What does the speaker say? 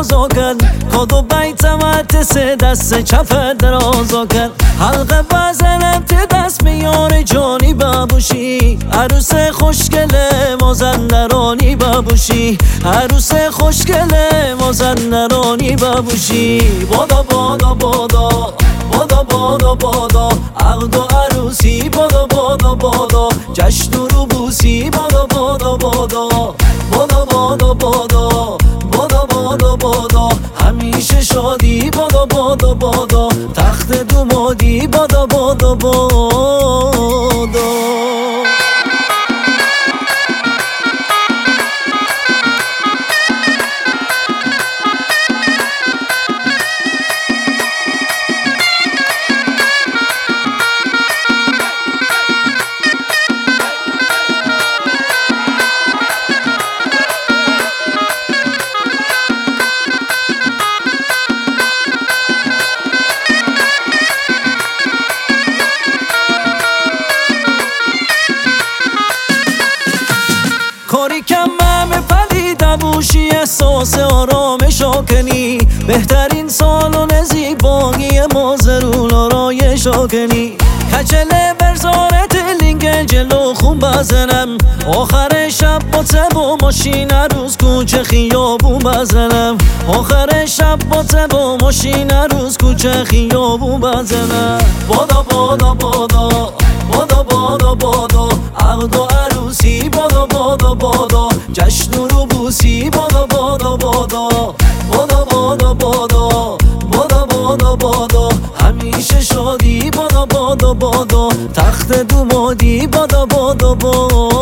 بازو کرد کدو بیتمت سه دست چپ درازو کرد حلقه بزنم ته دست میاره جانی ببوشی عروس خوشگل مازندرانی ببوشی عروس خوشگل مازندرانی ببوشی بادا بادا بادا بادا بادا بادا عقد و عروسی بادا بادا بادا جشن و روبوسی بادا بادا بادا بادا بادا بادا بادا بادا بادا همیشه شادی بادا بادا بادا تخت دومادی بادا بادا بادا کاری کم همه پدید بوشی احساس آرامش آکنی بهترین سالن زیبایی مازرون آرایش آکنی کچله برزارت لینگ جلو خون بزنم آخر شب با با ماشین روز کوچه خیابون بزنم آخر شب با ماشین روز کوچه خیابون بزنم بادا بادا بادا بادا بادا بادا عقد و عروسی بادا بادا بادا جشن و روبوسی بادا بادا بادا بادا بادا بادا بادا بادا بادا همیشه شادی بادا بادا بادا تخت دومادی بادا بادا بادا